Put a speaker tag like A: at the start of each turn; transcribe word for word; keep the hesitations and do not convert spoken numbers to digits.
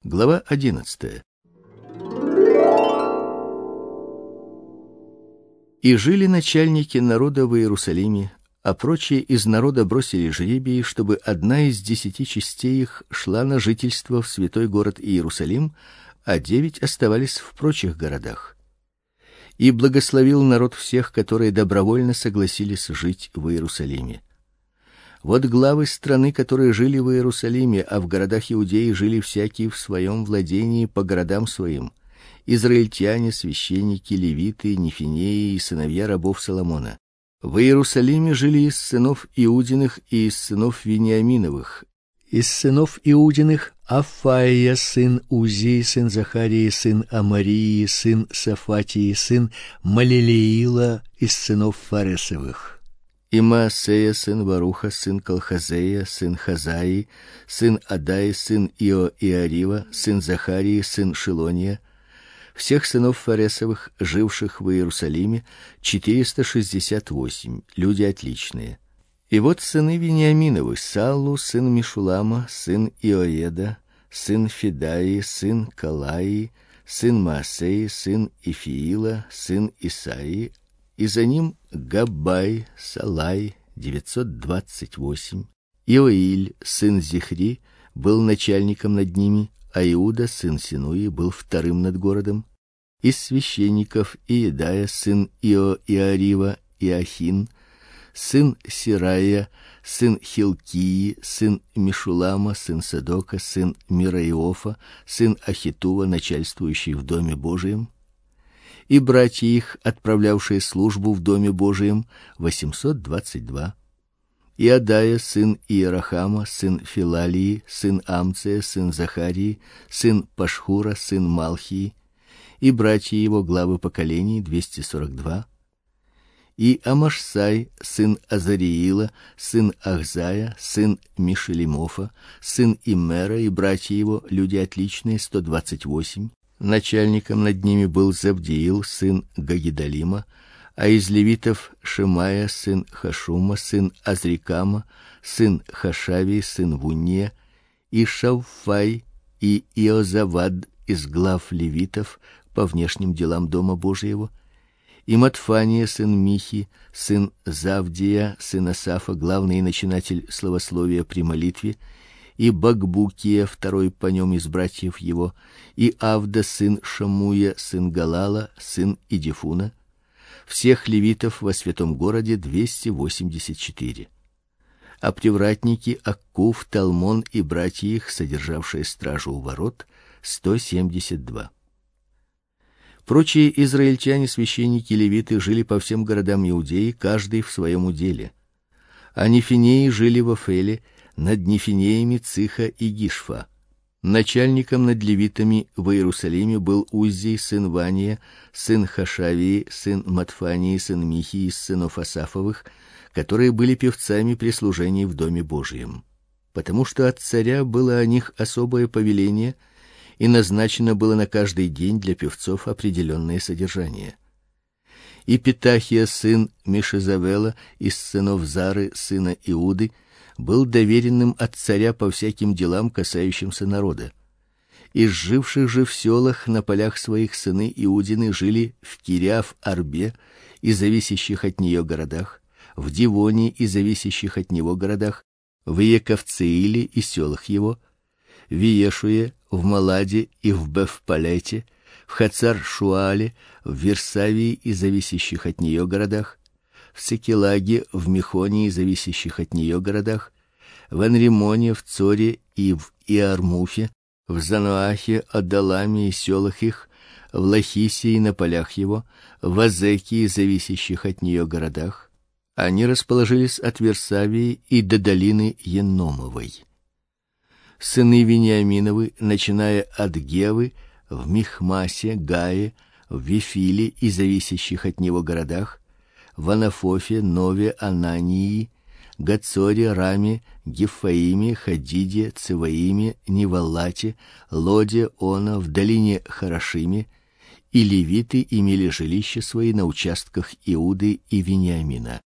A: Глава одиннадцатая. И жили начальники народа в Иерусалиме, а прочие из народа бросили жребий, чтобы одна из десяти частей их шла на жительство в святой город Иерусалим, а девять оставались в прочих городах. И благословил народ всех, которые добровольно согласились жить в Иерусалиме. Вот главы страны, которые жили в Иерусалиме, а в городах Иудеи жили всякие в своем владении по городам своим: израильтяне, священники, левиты, нефинеи и сыновья рабов Соломона. В Иерусалиме жили из сынов Иудиных и из сынов Вениаминовых. Из сынов Иудиных: Афаия сын Узи, сын Захарии, сын Амарии, сын Сафатии, сын Малилеила, из сынов Фаресовых. И Маасея сын Варуха, сын Колхозея, сын Хазаи, сын Адаи, сын Ио-Иарива, сын Захарии, сын Шилония. Всех сынов Фаресовых, живших в Иерусалиме, четыреста шестьдесят восемь, люди отличные. И вот сыны Вениаминовы: Саллу сын Мишулама, сын Иоеда, сын Федаи, сын Калаи, сын Маасеи, сын Ифиила, сын Исаии, и за ним Габбай, Салай, девятьсот двадцать восемь. Иоиль сын Зихри был начальником над ними, а Иуда сын Синуи был вторым над городом. Из священников: Иедая сын Ио-Иарива, Иохин, сын Сирая, сын Хилкии, сын Мишулама, сын Садока, сын Мираиофа, сын Ахитува, начальствующий в доме Божием. И братья их, отправлявшие службу в доме Божием, восемьсот двадцать два. И Адая сын Иерахама, сын Филалии, сын Амция, сын Захарии, сын Пашхура, сын Малхии. И братья его, главы поколений, двести сорок два. И Амашсай сын Азариила, сын Ахзая, сын Мишелимофа, сын Иммера, и братья его, люди отличные, сто двадцать восемь. Начальником над ними был Завдиил сын Гагидалима, а из левитов: Шемая сын Хашума, сын Азрикама, сын Хашави, сын Вунния, и Шавфай, и Иозавад из глав левитов по внешним делам дома Божьего, и Матфания сын Михи, сын Завдия, сын Асафа, главный начинатель славословия при молитве, и Багбукия, второй по нем из братьев его, и Авда сын Шамуя, сын Галала, сын Идифуна. Всех левитов во святом городе двести восемьдесят четыре. А привратники: Аккув, Талмон и братья их, содержавшие стражу у ворот, сто семьдесят два. Прочие израильтяне, священники, левиты жили по всем городам Иудеи, каждый в своем уделе. А нефинеи жили в Офеле, над нефинеями Циха и Гишфа. Начальником над левитами в Иерусалиме был Уззий сын Вания, сын Хашавии, сын Матфании, сын Михи из сынов Асафовых, которые были певцами при служении в доме Божием. Потому что от царя было о них особое повеление, и назначено было на каждый день для певцов определенное содержание. И Петахия сын Мишезавела из сынов Зары сына Иуды был доверенным от царя по всяким делам, касающимся народа. Из живших же в селах на полях своих сыны Иудины жили в Кириаф-Арбе и зависящих от нее городах, в Дивоне и зависящих от него городах, в Иековцеиле и селах его, в Иешуе, в Маладе и в Бефпалете, в Хацар-Шуале, в Версавии и зависящих от нее городах, в Секелаге, в Мехоне и зависящих от нее городах, в Анримоне, в Цоре и в Иармуфе, в Зануахе, Адаламе и селах их, в Лахисе и на полях его, в Азеке и зависящих от нее городах. Они расположились от Версавии и до долины Еномовой. Сыны Вениаминовы, начиная от Гевы, в Михмасе, Гае, в Вифиле и зависящих от него городах, в Анафофе, Нове, Анании, Гацоре, Раме, Гефаиме, Хадиде, Циваиме, Неваллате, Лоде, Она, в долине Харашиме, и левиты имели жилища свои на участках Иуды и Вениамина.